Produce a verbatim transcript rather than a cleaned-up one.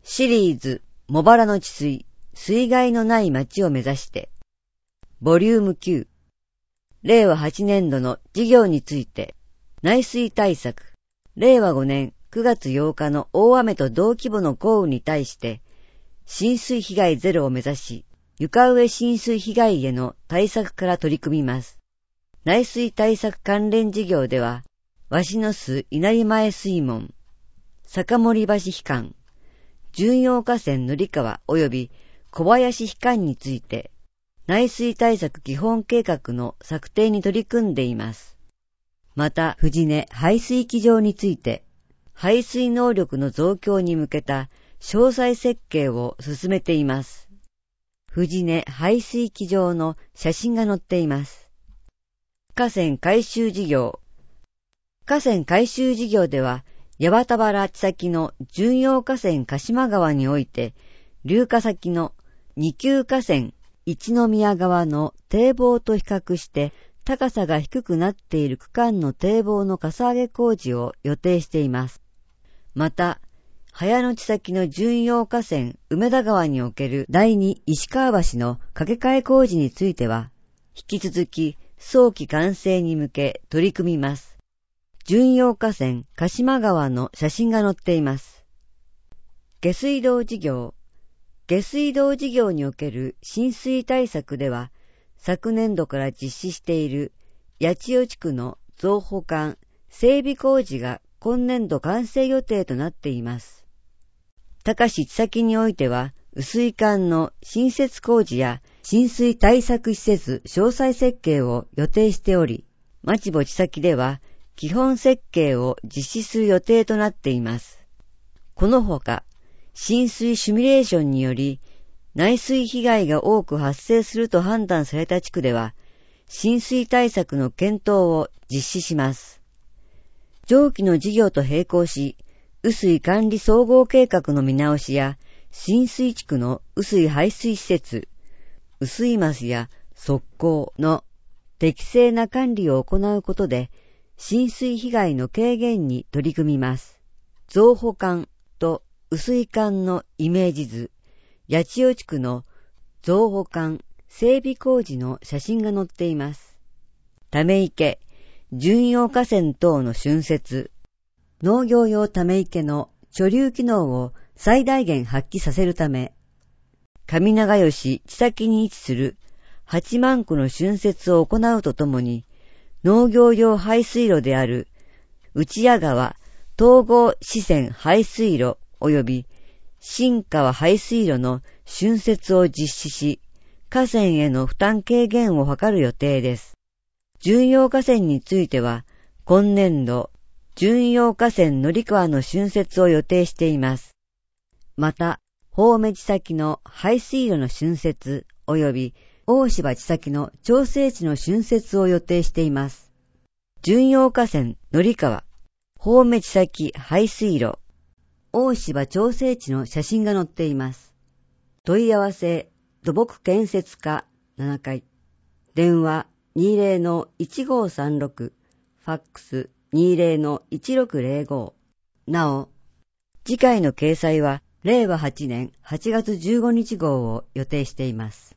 シリーズ茂原の治水、水害のない町を目指して、ボリュームきゅう、れいわはちねんどの事業について、内水対策、れいわごねんくがつようかの大雨と同規模の豪雨に対して、浸水被害ゼロを目指し、床上浸水被害への対策から取り組みます。内水対策関連事業では、鷲の巣稲荷前水門、坂森橋樋管、巡洋河川塗川及び小林樋管について、内水対策基本計画の策定に取り組んでいます。また、藤根排水機場について、排水能力の増強に向けた詳細設計を進めています。藤根排水機場の写真が載っています。河川改修事業。河川改修事業では、八幡原地先の巡洋河川鹿島川において、流下先の二級河川一宮川の堤防と比較して高さが低くなっている区間の堤防のかさ上げ工事を予定しています。また、早野地先の巡洋河川梅田川における第二石川橋の架け替え工事については、引き続き早期完成に向け取り組みます。巡洋河川鹿島川の写真が載っています。下水道事業。下水道事業における浸水対策では、昨年度から実施している八千代地区の増補管、整備工事が今年度完成予定となっています。高市地先においては、雨水管の新設工事や浸水対策施設詳細設計を予定しており、町保地先では基本設計を実施する予定となっています。このほか、浸水シミュレーションにより、内水被害が多く発生すると判断された地区では、浸水対策の検討を実施します。上記の事業と並行し、雨水管理総合計画の見直しや、浸水地区の雨水排水施設、雨水ますや側溝の適正な管理を行うことで、浸水被害の軽減に取り組みます。増補管と雨水管のイメージ図、八千代地区の増補管整備工事の写真が載っています。ため池、巡洋河川等の浚渫、農業用ため池の貯留機能を最大限発揮させるため、上長吉地先に位置するはちまんこの浚渫を行うとともに、農業用排水路である内谷川統合支線排水路及び新川排水路の浚渫を実施し、河川への負担軽減を図る予定です。巡洋河川については、今年度、巡洋河川乗川の浚渫を予定しています。また、宝目地先の排水路の浚渫及び大芝地先の調整池の浚渫を予定しています。巡洋河川乗川、宝目地先排水路、大芝調整池の写真が載っています。問い合わせ、土木建設課ななかい、電話 にじゅうのいちごさんろく、ファックス にじゅうのいちろくぜろご。なお、次回の掲載はれいわはちねんはちがつじゅうごにち号を予定しています。